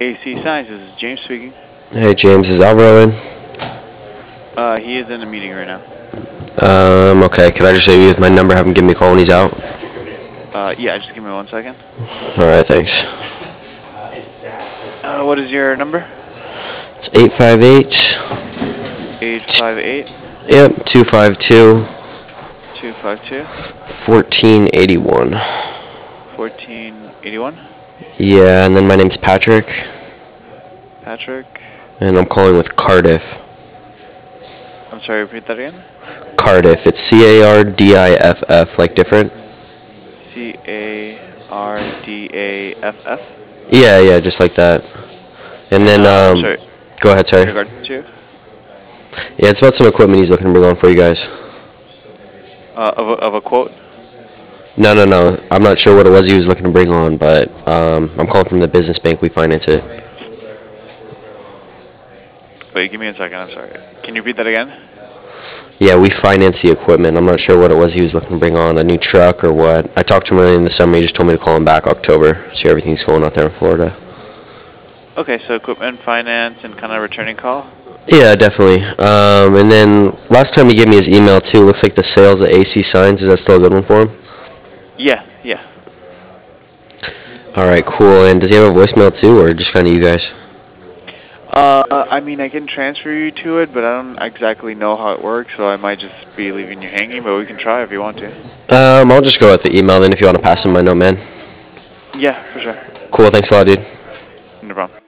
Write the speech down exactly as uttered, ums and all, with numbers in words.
A C Signs, this is James speaking. Hey James, is Alvaro in? Uh, he is in a meeting right now. Um, okay, can I just say use my number, have him give me a call when he's out? Uh, yeah, just give me one second. Alright, thanks. Uh, what is your number? It's eight five eight. eight five eight. Yep, two five two. two five two. fourteen eighty-one. fourteen eighty-one. Yeah, and then my name's Patrick. Patrick. And I'm calling with Cardiff. I'm sorry, repeat that again? Cardiff. It's C A R D I F F, like different. C A R D A F F? Yeah, yeah, just like that. And then, uh, um, sorry. go ahead, sorry. In regards to? Yeah, it's about some equipment he's looking to bring on for you guys. Uh, of a, of a quote? No, no, no. I'm not sure what it was he was looking to bring on, but um, I'm calling from the business bank. We finance it. Wait, give me a second, I'm sorry. Can you repeat that again? Yeah, we finance the equipment. I'm not sure what it was he was looking to bring on, a new truck or what. I talked to him earlier in the summer. He just told me to call him back October, see how everything's going out there in Florida. Okay, so equipment, finance, and kind of returning call? Yeah, definitely. Um, and then last time he gave me his email too. Looks like the sales at A C Signs. Is that still a good one for him? Yeah, yeah. All right, cool. And does he have a voicemail too, or just kind of you guys? Uh, I mean, I can transfer you to it, but I don't exactly know how it works, so I might just be leaving you hanging, but we can try if you want to. Um, I'll just go with the email then if you want to pass him my note, man. Yeah, for sure. Cool. Thanks a lot, dude. No problem.